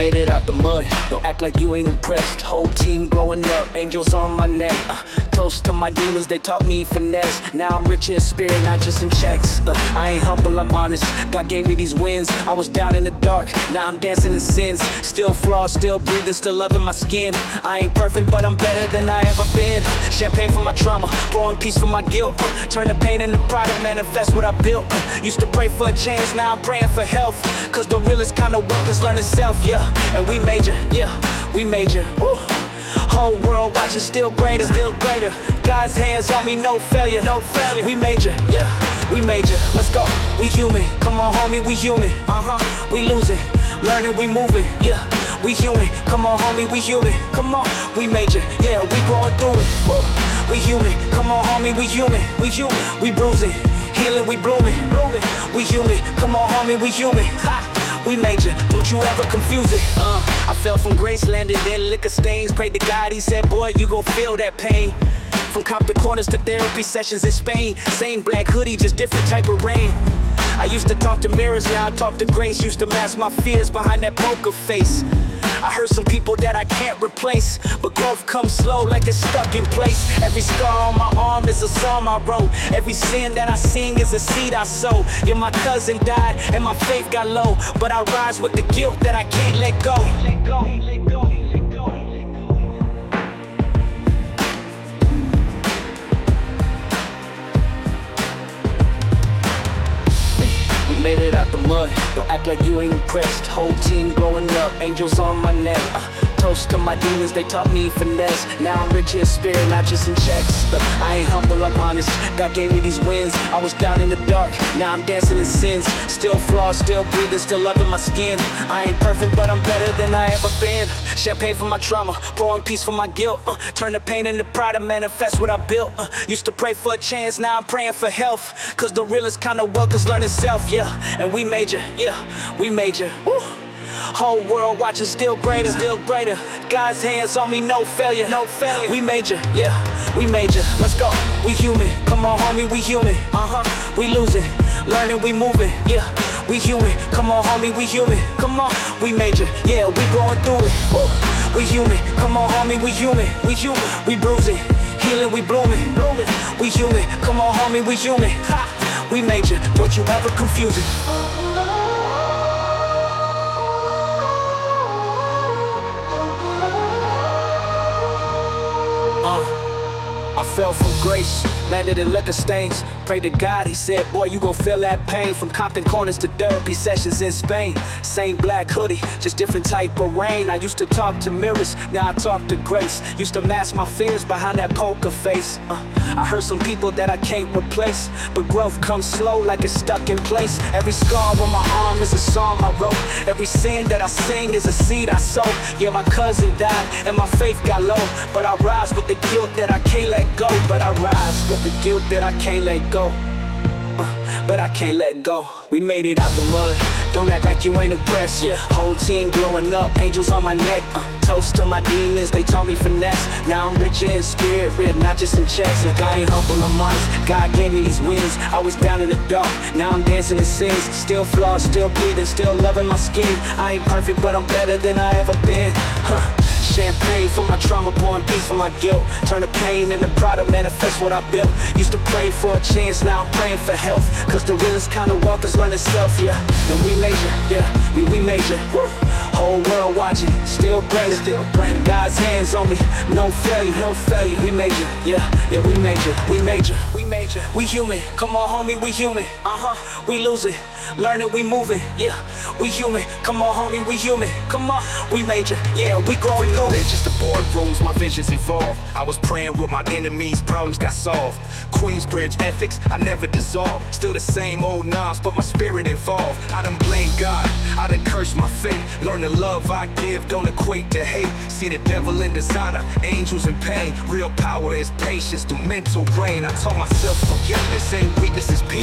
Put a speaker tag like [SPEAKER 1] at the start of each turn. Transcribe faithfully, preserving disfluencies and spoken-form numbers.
[SPEAKER 1] made it out the mud, don't act like you ain't impressed. Whole team blowing up, angels on my neck. uh, Toast to my demons, they taught me finesse. Now I'm rich in spirit, not just in checks. uh, I ain't humble, I'm honest. God gave me these wins, I was down in the dark. Now I'm dancing in sins. Still flawed, still breathing, still loving my skin. I ain't perfect, but I'm better than I ever been. Champagne for my trauma, pouring peace for my guilt. uh, Turn the pain into pride and manifest what I built. uh, Used to pray for a chance, now I'm praying for health. Cause the realest kind of work is learning self, yeah. And we major, yeah, we major. Woo. Whole world watching, still greater, still greater. God's hands on me, no failure, no failure. We major, yeah, we major. Let's go, we human. Come on, homie, we human. Uh-huh, we losing, learning, we moving, yeah. We human. Come on, homie, we human. Come on, we major, yeah, we going through it. Woo. We human. Come on, homie, we human. We human. We bruising, healing, we blooming. We human. Come on, homie, we human. Ha. We major, don't you ever confuse it. uh, I fell from grace, landed in liquor stains. Prayed to God, he said, boy, you gon' feel that pain. From Compton corners to therapy sessions in Spain. Same black hoodie, just different type of rain. I used to talk to mirrors, now I talk to grace. Used to mask my fears behind that poker face. I heard some people that I can't replace, but growth comes slow like it's stuck in place. Every scar on my arm is a song I wrote. Every sin that I sing is a seed I sow. Yeah, my cousin died and my faith got low, but I rise with the guilt that I can't let go. Let go, let go, let go, let go. We made it out the mud, don't act like you ain't impressed. Whole team growing up, angels on my neck. uh, Toast to my demons, they taught me finesse. Now I'm rich in spirit, not just in checks. Look, I ain't humble, I'm honest. God gave me these wins, I was down in the dark. Now I'm dancing in sins. Still flawed, still breathing, still loving my skin. I ain't perfect, but I'm better than I ever been. Champagne for my trauma, pouring peace for my guilt. uh, Turn the pain into pride and manifest what I built. uh, Used to pray for a chance, now I'm praying for health. Cause the realest kind of work is learning self, yeah. And we major, yeah, we major. Woo. Whole world watching, still greater, still greater. God's hands on me, no failure, no failure. We major, yeah, we major. Let's go, we human. Come on, homie, we human. Uh-huh, we losing, learning, we moving, yeah. We human. Come on, homie, we human. Come on, we major, yeah, we going through it. Woo. We human. Come on, homie, we human. We human. We bruising, healing, we blooming. We human. Come on, homie, we human. Ha. We major, don't you ever confuse it. I fell from grace, landed in liquor stains. Prayed to God, he said, boy, you gon' feel that pain. From Compton corners to therapy sessions in Spain. Same black hoodie, just different type of rain. I used to talk to mirrors, now I talk to grace. Used to mask my fears behind that poker face. uh, I heard some people that I can't replace, but growth comes slow like it's stuck in place. Every scar on my arm is a song I wrote. Every sin that I sing is a seed I sow. Yeah, my cousin died and my faith got low, but I rise with the guilt that I can't let go. But I rise with the guilt that I can't let go. uh, But I can't let go. We made it out the mud, don't act like you ain't impressed. Yeah, whole team growing up, angels on my neck. uh, Toast to my demons, they taught me finesse. Now I'm rich in spirit, not just in checks. Like I ain't humble, I'm honest. God gave me these wins, I was down in the dark. Now I'm dancing in sins. Still flawed, still bleeding, still loving my skin. I ain't perfect, but I'm better than I ever been. huh. Champagne for my trauma, pouring peace for my guilt. Turn the pain into pride to manifest what I built. Used to pray for a chance, now I'm praying for health. Cause the realest kind of walk is learning self, yeah. And we major, yeah, we, we major. Woo. Whole world watching, still greater, still greater. God's hands on me, no failure, no failure. We major, yeah, yeah, we major, we major, we major. We human, come on homie, we human. Uh-huh, we losing, learning, we moving, yeah. We human, come on homie, we human. Come on, we major, yeah, we growing through it.
[SPEAKER 2] Just the boardrooms, my visions evolved. I was praying with my enemies, problems got solved. Queensbridge ethics, I never dissolved. Still the same old knobs, but my spirit involved. I done blame God, I done curse my fate. Learn the love I give, don't equate to hate. See the devil in designer, angels in pain. Real power is patience through mental brain. I told myself forgiveness ain't weakness, is peace.